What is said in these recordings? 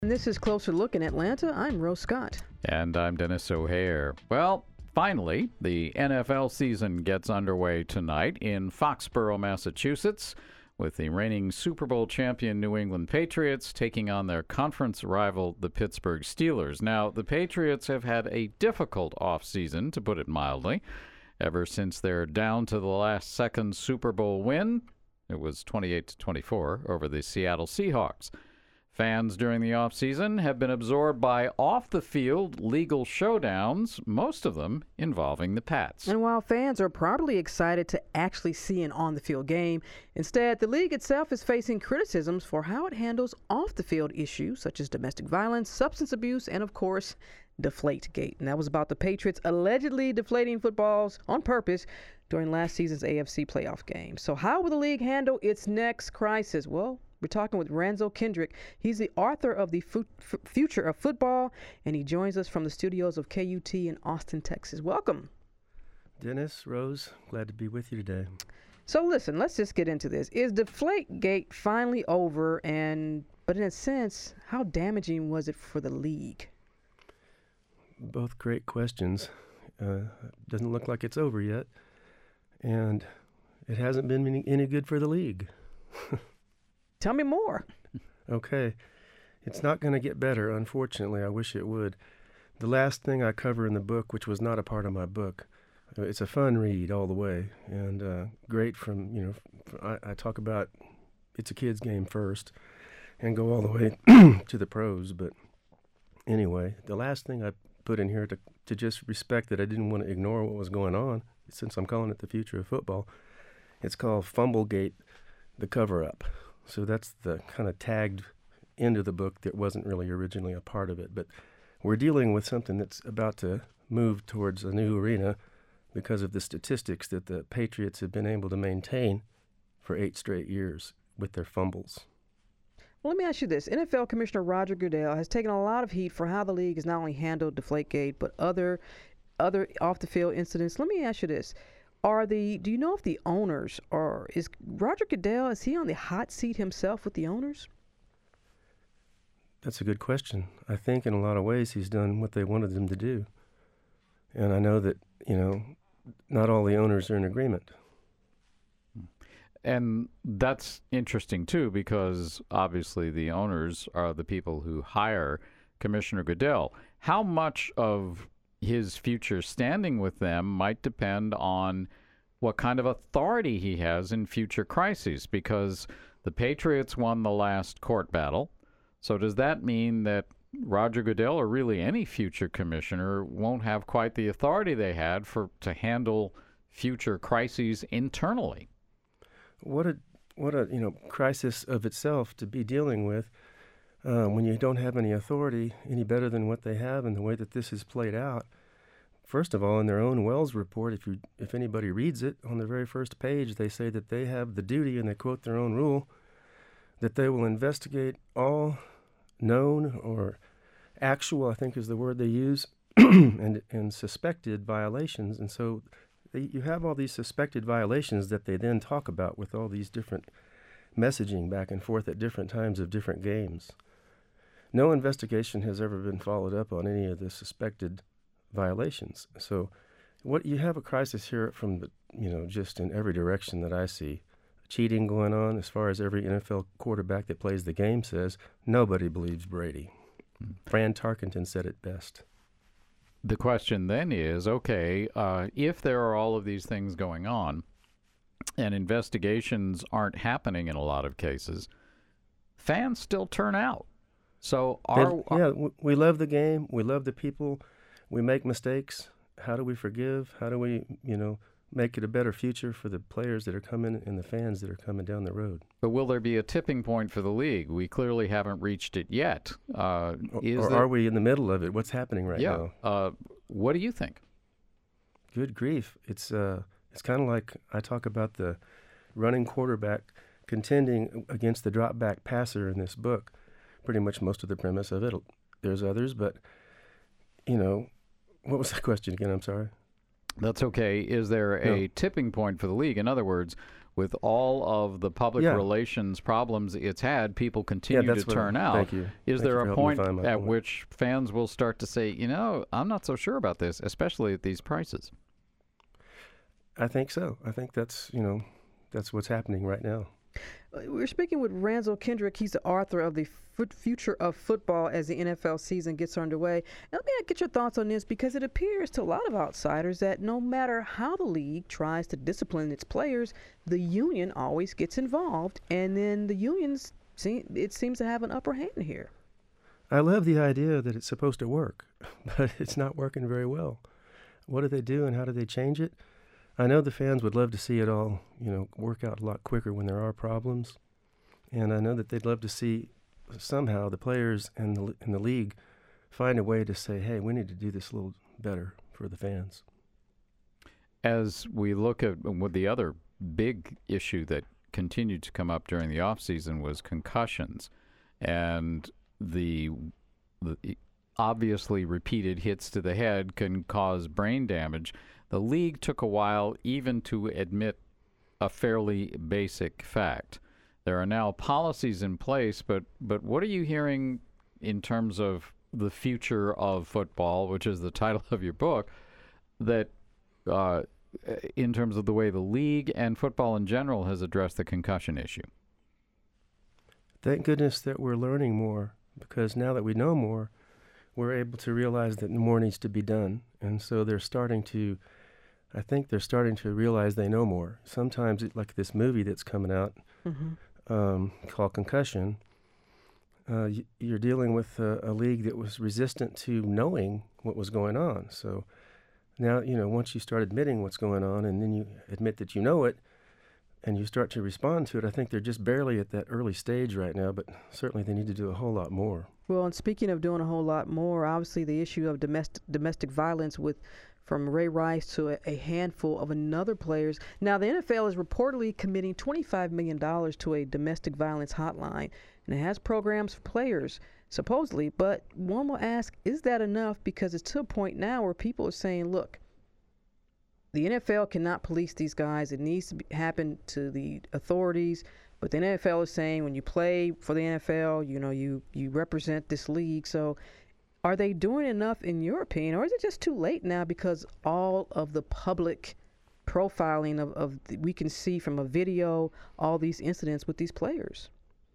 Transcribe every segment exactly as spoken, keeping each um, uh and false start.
And this is Closer Look in Atlanta. I'm Rose Scott. And I'm Dennis O'Hare. Well, finally, the N F L season gets underway tonight in Foxborough, Massachusetts, with the reigning Super Bowl champion New England Patriots taking on their conference rival, the Pittsburgh Steelers. Now, the Patriots have had a difficult offseason, to put it mildly, ever since their down to the last second Super Bowl win. It was twenty-eight to twenty-four over the Seattle Seahawks. Fans during the offseason have been absorbed by off-the-field legal showdowns, most of them involving the Pats. And while fans are probably excited to actually see an on-the-field game, instead, the league itself is facing criticisms for how it handles off-the-field issues such as domestic violence, substance abuse, and, of course, Deflategate. And that was about the Patriots allegedly deflating footballs on purpose during last season's A F C playoff game. So how will the league handle its next crisis? Well, we're talking with Ranzo Kendrick. He's the author of The Fu- F- Future of Football, and he joins us from the studios of K U T in Austin, Texas. Welcome. Dennis, Rose, glad to be with you today. So listen, let's just get into this. Is Deflategate finally over? And but in a sense, how damaging was it for the league? Both great questions. Uh, doesn't look like it's over yet, and it hasn't been any, any good for the league. Tell me more. Okay. It's not going to get better, unfortunately. I wish it would. The last thing I cover in the book, which was not a part of my book, uh, it's a fun read all the way, and uh, great from, you know, f- I, I talk about it's a kid's game first and go all the way to the pros. But anyway, the last thing I put in here to, to just respect that I didn't want to ignore what was going on, since I'm calling it The Future of Football, it's called Fumblegate, the cover-up. So that's the kind of tagged end of the book that wasn't really originally a part of it. But we're dealing with something that's about to move towards a new arena because of the statistics that the Patriots have been able to maintain for eight straight years with their fumbles. Well, let me ask you this. N F L Commissioner Roger Goodell has taken a lot of heat for how the league has not only handled Deflategate, but other other off-the-field incidents. Let me ask you this. Are the do you know if the owners are is Roger Goodell, is he on the hot seat himself with the owners? That's a good question. I think in a lot of ways he's done what they wanted him to do. And I know that, you know, not all the owners are in agreement. And that's interesting, too, because obviously the owners are the people who hire Commissioner Goodell. How much of his future standing with them might depend on what kind of authority he has in future crises, because the Patriots won the last court battle. So does that mean that Roger Goodell, or really any future commissioner, won't have quite the authority they had for to handle future crises internally? What a what a you know crisis of itself to be dealing with uh, when you don't have any authority any better than what they have, and the way that this is played out. First of all, in their own Wells report, if you if anybody reads it, on the very first page, they say that they have the duty, and they quote their own rule, that they will investigate all known or actual, I think is the word they use, and and suspected violations. And so they, you have all these suspected violations that they then talk about with all these different messaging back and forth at different times of different games. No investigation has ever been followed up on any of the suspected violations. So what you have a crisis here from the, you know, just in every direction that I see. Cheating going on, as far as every N F L quarterback that plays the game says, nobody believes Brady. Mm. Fran Tarkenton said it best. The question then is, okay, uh, if there are all of these things going on and investigations aren't happening in a lot of cases, fans still turn out. So are, they, yeah, w- we love the game. We love the people. We make mistakes. How do we forgive? How do we, you know, make it a better future for the players that are coming and the fans that are coming down the road? But will there be a tipping point for the league? We clearly haven't reached it yet. Uh, is or there, are we in the middle of it? What's happening right yeah, now? Uh, what do you think? Good grief. It's uh, it's kind of like I talk about the running quarterback contending against the drop back passer in this book. Pretty much most of the premise of it. There's others, but, you know, what was the question again? I'm sorry. That's okay. Is there a no. tipping point for the league? In other words, with all of the public Yeah. relations problems it's had, people continue that's to what I- turn out. thank you. Is Thank there you for a helping me point find my at point. which fans will start to say, you know, I'm not so sure about this, especially at these prices? I think so. I think that's, you know, that's what's happening right now. Uh, We're speaking with Ranzel Kendrick. He's the author of The Foot Future of Football as the N F L season gets underway. Now, let me get your thoughts on this, because it appears to a lot of outsiders that no matter how the league tries to discipline its players, the union always gets involved, and then the unions, seem, it seems to have an upper hand here. I love the idea that it's supposed to work, but it's not working very well. What do they do and how do they change it? I know the fans would love to see it all, you know, work out a lot quicker when there are problems. And I know that they'd love to see somehow the players and the, and the league find a way to say, hey, we need to do this a little better for the fans. As we look at what the other big issue that continued to come up during the offseason was concussions, and the, the obviously repeated hits to the head can cause brain damage. The league took a while even to admit a fairly basic fact. There are now policies in place, but but what are you hearing in terms of the future of football, which is the title of your book, that uh, in terms of the way the league and football in general has addressed the concussion issue? Thank goodness that we're learning more, because now that we know more, we're able to realize that more needs to be done. And so they're starting to, I think they're starting to realize they know more. Sometimes, it, like this movie that's coming out Mm-hmm. um, called Concussion, uh, y- you're dealing with a, a league that was resistant to knowing what was going on. So now, you know, once you start admitting what's going on and then you admit that you know it and you start to respond to it, I think they're just barely at that early stage right now, but certainly they need to do a whole lot more. Well, and speaking of doing a whole lot more, obviously the issue of domestic domestic violence with from Ray Rice to a, a handful of another players. Now, the N F L is reportedly committing twenty-five million dollars to a domestic violence hotline, and it has programs for players, supposedly. But one will ask, is that enough? Because it's to a point now where people are saying, look, the N F L cannot police these guys. It needs to be, happen to the authorities. But the N F L is saying when you play for the N F L, you know, you, you represent this league. So are they doing enough in your opinion, or is it just too late now because all of the public profiling of, of the, we can see from a video all these incidents with these players?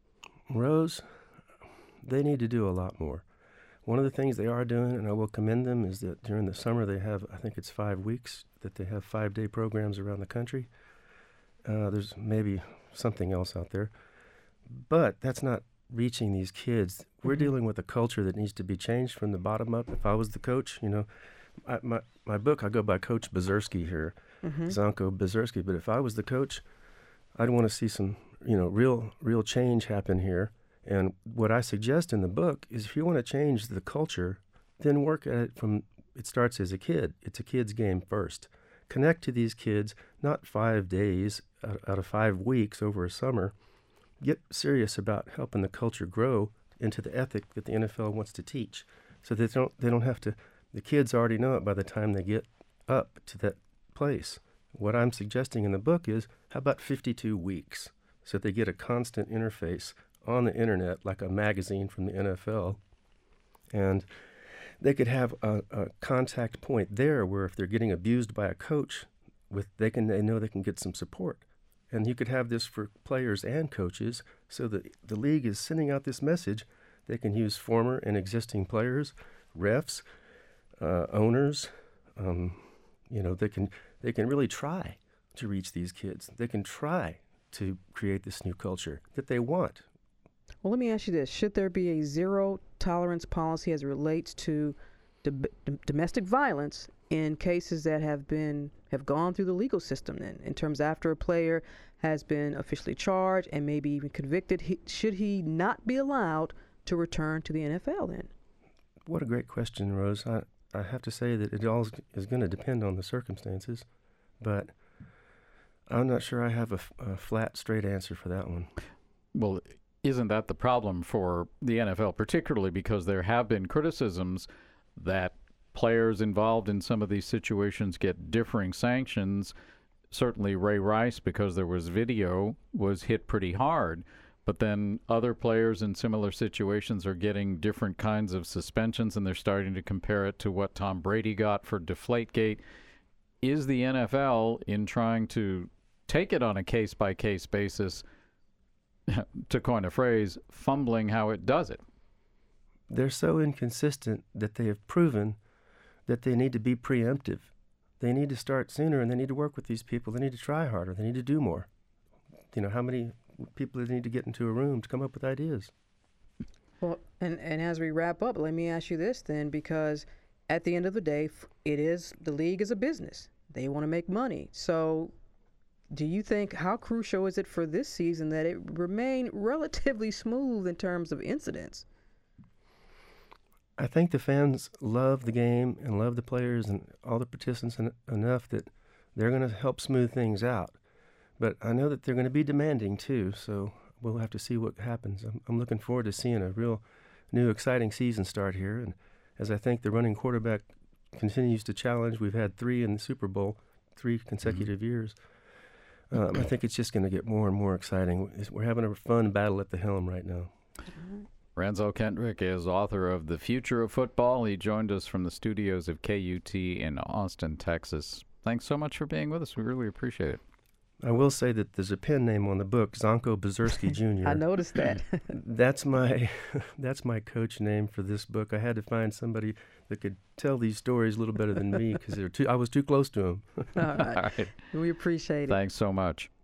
Rose, they need to do a lot more. One of the things they are doing, and I will commend them, is that during the summer they have, I think it's five weeks, that they have five-day programs around the country. Uh, there's maybe something else out there. But that's not reaching these kids. We're Mhm. dealing with a culture that needs to be changed from the bottom up. If I was the coach, you know, I, my, my book, I go by Coach Bezerski here, Mm-hmm. Zonko Bezerski. But if I was the coach, I'd want to see some, you know, real, real change happen here. And what I suggest in the book is if you want to change the culture, then work at it from, it starts as a kid. It's a kid's game first. Connect to these kids, not five days out, out of five weeks over a summer. Get serious about helping the culture grow into the ethic that the N F L wants to teach. So they don't, they don't have to, the kids already know it by the time they get up to that place. What I'm suggesting in the book is, how about fifty-two weeks? So they get a constant interface on the internet, like a magazine from the N F L. And they could have a, a contact point there where if they're getting abused by a coach, with they can they know they can get some support. And you could have this for players and coaches, so that the league is sending out this message. They can use former and existing players, refs, uh, owners. Um, you know, they can they can really try to reach these kids. They can try to create this new culture that they want. Well, let me ask you this. Should there be a zero tolerance policy as it relates to d- d- domestic violence in cases that have been have gone through the legal system then, in terms after a player has been officially charged and maybe even convicted? He, should he not be allowed to return to the N F L then? What a great question, Rose. I, I have to say that it all is going to depend on the circumstances, but I'm not sure I have a, f- a flat, straight answer for that one. Well, isn't that the problem for the N F L, particularly because there have been criticisms that players involved in some of these situations get differing sanctions certainly Ray Rice, because there was video, was hit pretty hard. But then other players in similar situations are getting different kinds of suspensions, and they're starting to compare it to what Tom Brady got for Deflategate. Is the N F L, in trying to take it on a case-by-case basis, to coin a phrase, fumbling how it does it? They're so inconsistent that they have proven that they need to be preemptive. They need to start sooner, and they need to work with these people. They need to try harder. They need to do more. You know, how many people they need to get into a room to come up with ideas? Well, and, and as we wrap up, let me ask you this then, because at the end of the day, it is, the league is a business. They want to make money. So do you think, how crucial is it for this season that it remain relatively smooth in terms of incidents? I think the fans love the game and love the players and all the participants en- enough that they're going to help smooth things out. But I know that they're going to be demanding too, so we'll have to see what happens. I'm, I'm looking forward to seeing a real new, exciting season start here. And as I think the running quarterback continues to challenge, we've had three in the Super Bowl, three consecutive mm-hmm. years. Um, I think it's just going to get more and more exciting. We're having a fun battle at the helm right now. Ranzo Kendrick is author of The Future of Football. He joined us from the studios of K U T in Austin, Texas. Thanks so much for being with us. We really appreciate it. I will say that there's a pen name on the book, Zonko Bezerski Junior I noticed that. that's my that's my coach name for this book. I had to find somebody that could tell these stories a little better than me because they're too. I was too close to them. All right. All right. We appreciate it. Thanks so much.